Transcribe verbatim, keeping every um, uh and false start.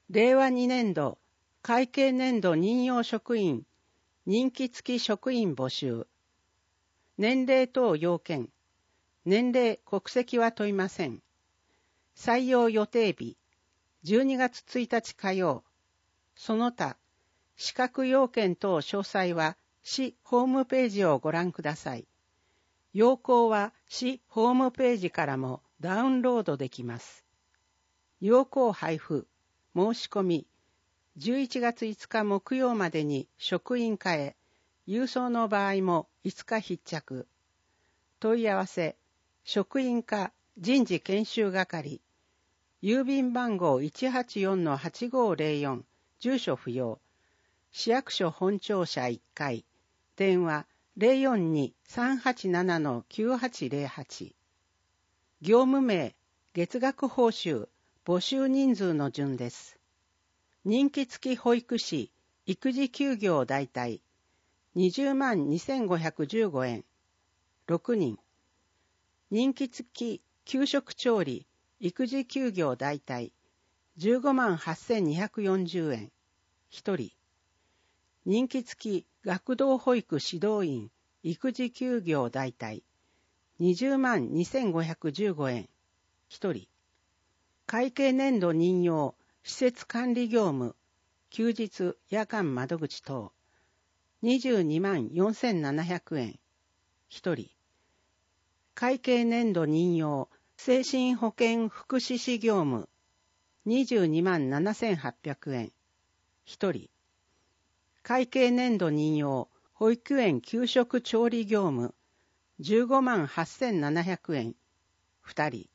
れいわにねんど会計年度任用職員任期付き職員募集。年齢等要件。年齢、国籍は問いません。採用予定日。じゅうにがつついたち火曜。その他、資格要件等詳細は市ホームページをご覧ください。要項は市ホームページからもダウンロードできます。要項配布、申し込み、じゅういちがついつか木曜までに職員課へ、郵送の場合もいつか必着。問い合わせ、職員課人事研修係、郵便番号 いちはちよんのはちごーぜろよん、住所不要、市役所本庁舎いっかい、電話 ゼロよんに さんはちななのきゅうはちゼロはち。業務名、月額報酬、募集人数の順です。任期付き保育士、育児休業代替、にじゅうまんにせんごひゃくじゅうごえん、ろくにん。任期付き給食調理、育児休業代替、じゅうごまんはっせんにひゃくよんじゅうえん、ひとり。任期付き学童保育指導員、育児休業代替、にじゅうまんにせんごひゃくじゅうごえん、ひとり。会計年度任用、施設管理業務、休日夜間窓口等、にじゅうにまんよんせんななひゃくえん、ひとり。会計年度任用、精神保健福祉士業務、にじゅうにまんななせんはっぴゃくえん、ひとり。会計年度任用、保育園給食調理業務、じゅうごまんはっせんななひゃくえん、ふたり。